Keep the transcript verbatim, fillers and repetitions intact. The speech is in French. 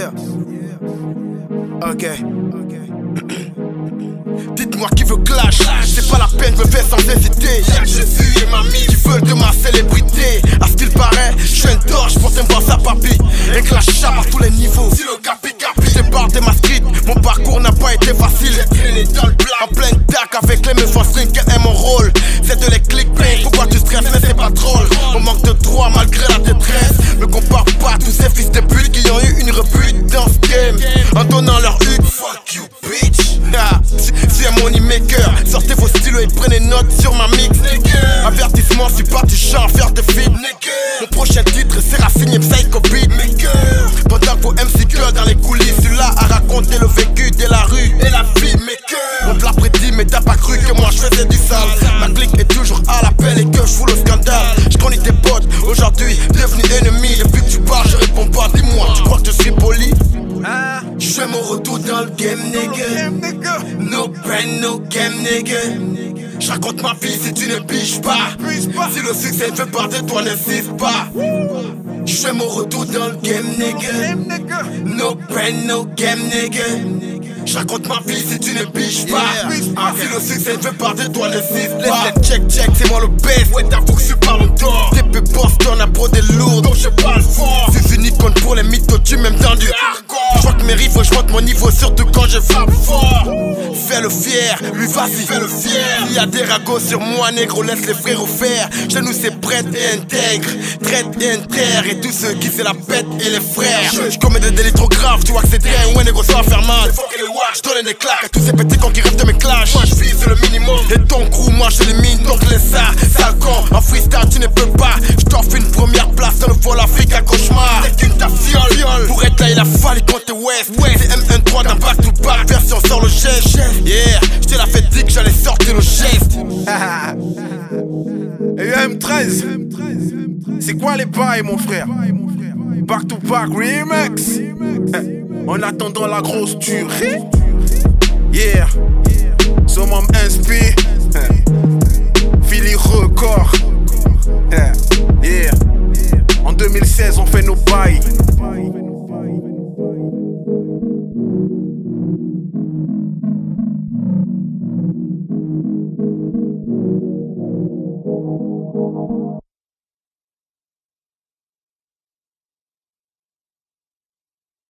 Yeah. Ok. Dites-moi qui veut clash, c'est pas la peine, me fais sans hésiter. Y'a Jésus et mamie qui veulent de ma célébrité. À ce qu'il paraît, je suis un torche pour t'aimer sa papy. Et clashable à tous les niveaux. Si le capi capi, je barre des mascrites. Mon parcours n'a pas été facile. J'ai traîné dans le plat, en pleine dac avec les meufs en string qui aiment mon rôle. C'est de les clickbait, pourquoi tu stresses, mais c'est pas drôle. On manque de droit malgré la détresse. Me compare pas à tous ces fils de pute qui ont eu une rebute dans ce game. En donnant leur hutte, fuck you bitch. Ah, si un money maker, sortez vos stylos et prenez note sur ma mix. Avertissement, je suis parti chant faire des feats. Mon prochain titre c'est Racine Psycho Beat. Pendant qu'au M C que dans les coulisses, celui-là a raconté le vécu de la rue et la vie maker. On te l'a prédit mais t'as pas cru que moi je faisais du sale. Ma clique est toujours à l'appel et que je fous le scandale. Je connais tes potes, aujourd'hui devenu ennemi. Depuis que tu parles je réponds pas, dis-moi, tu crois que je suis poli? Je fais mon retour dans le game, nigga. No pain, no game, nigga. Je raconte ma vie si tu ne piges pas. Si le succès ne fait pas de toi, n'insiste pas. Je fais mon retour dans le game, nigga. No pain, no game, nigga. Je raconte ma vie si tu ne piges pas. Yeah. Si le succès ne fait pas de toi, n'insiste pas. Laisse check check, c'est moi le best. Ouais, t'avoue que je suis pas longtemps. T P Boston a pro des lourds, donc je parle fort. C'est une icône pour les mythos, tu m'aimes dans du hardcore. Je vois que mes riffs, je monte mon niveau, surtout quand je frappe fort. Fais le fier, lui vas-y, fais le fier. Il y a des ragots sur moi, négro, laisse les frères faire. Chez nous c'est prête et intègre, traite et inter. Et tous ceux qui c'est la pète et les frères. Je commets des délits trop graves, tu vois que c'est très ouais négro, ça va faire mal. Je donne des claques à tous ces petits cons qui rêvent de mes clashs. Moi je vise le minimum. Et ton crew, moi je l'élimine. Donc laisse ça, sale con. En freestyle tu ne peux pas. Je t'offre une première place dans le vol Afrique à cauchemar. C'est qu'une ta fiole. Pour être là il a fallu compter West. C'est M un trois d'un back to back. Version sur le geste. Yeah, je te l'avais dit que j'allais sortir le geste. Et M treize, c'est quoi les bails mon frère? Back to back remix. En attendant la grosse tuerie. Yeah, Summum Inspi, Philly Record. Yeah, en deux mille seize on fait nos bails.